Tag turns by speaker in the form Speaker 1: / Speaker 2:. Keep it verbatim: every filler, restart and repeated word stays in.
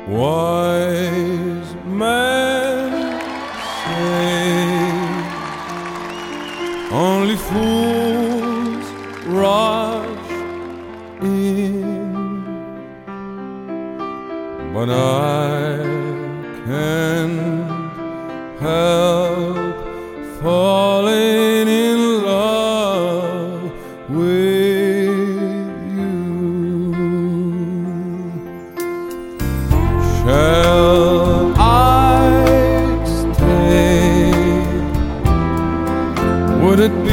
Speaker 1: Wise men say only fools rush in, but I can't help falling in love with you. Shall I stay? Would it be